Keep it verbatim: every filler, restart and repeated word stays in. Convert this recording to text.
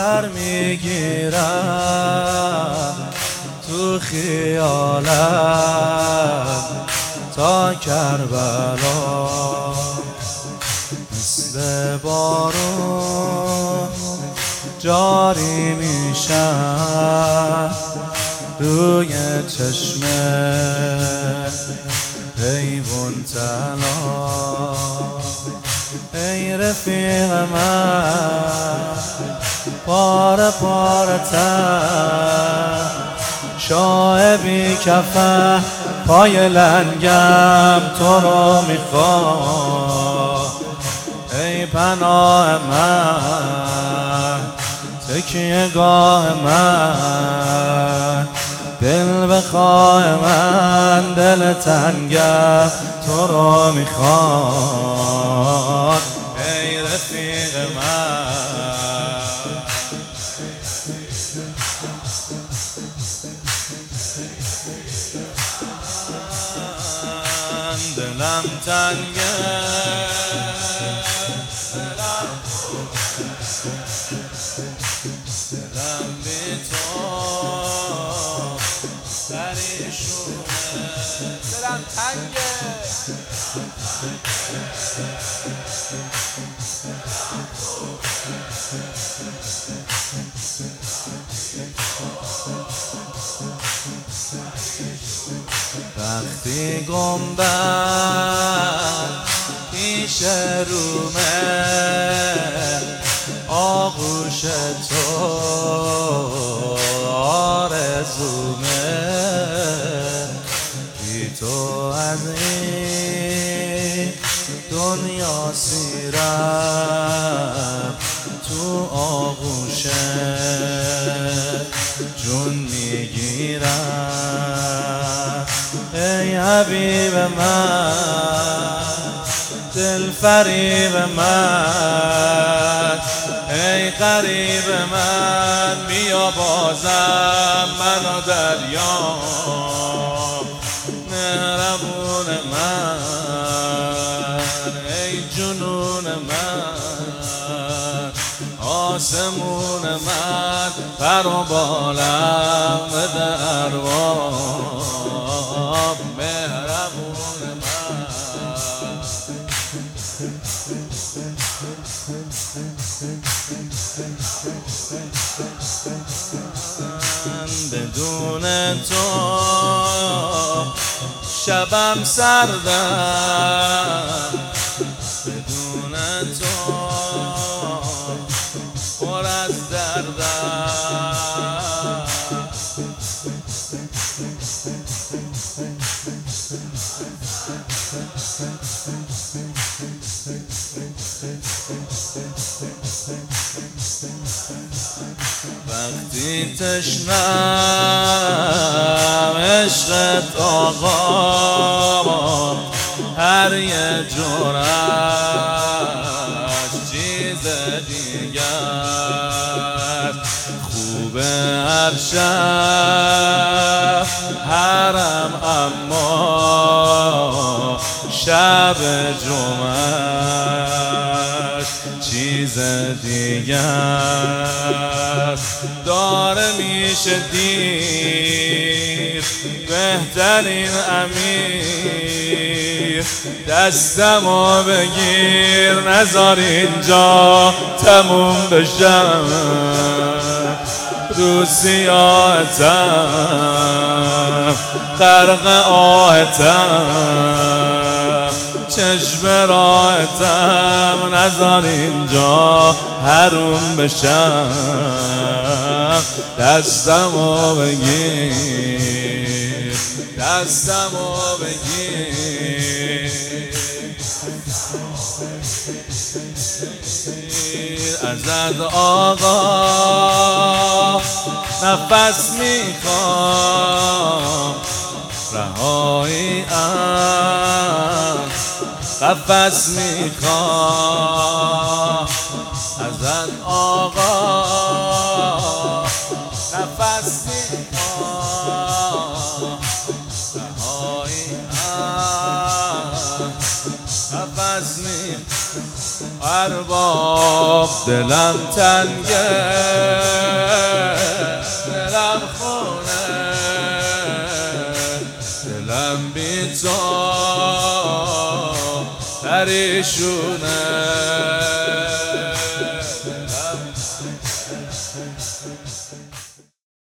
سر میگیرم تو خیالم تا کربلا، مثل بارون جاری میشم روی چشمه حیوان تلا. ای رفیق من پاره پاره تر، شاه بی کفه پای لنگم تو رو میخواد. ای پناه من تکیه گاه من، دل بخواه من دل تنگم تو رو میخواد. ای رفیق من دلم تنگه، دلم بی تو پریشونه، دلم تنگه. وقتی گنبد پیش رومه آغوش تو آرزومه، بی تو از این دنیا سیرم تو آغوشه جون میگیرم. ای حبیب من دل فریب من، ای غریب من بیا بازم منو دریا. مهربون من ای جنون من، آسمون من پر و بالم بده ارواح. مهربون من بدون تو شبم سردم، بدون تو پر از دردم. وقتی تشنم عشقت آقا، هر یه جورش چیز دیگر. خوبه هر شب حرم اما شب جمعش چیز دیگر. داره میشه دیر بهترین امیر، دستمو بگیر نذار اینجا تموم بشم. رو سیاهتم غرق آهتم، چشم راهتم نذار اینجا حروم بشم. دستمو بگیر دستمو بگیر، ازت آقا نفس میخوام، رهایی از قفس میخوام. ازت آقا نفس میخوام، رهایی از قفس میخوام. ارباب دلم تنگه دلم خونه دلم بی تو پریشونه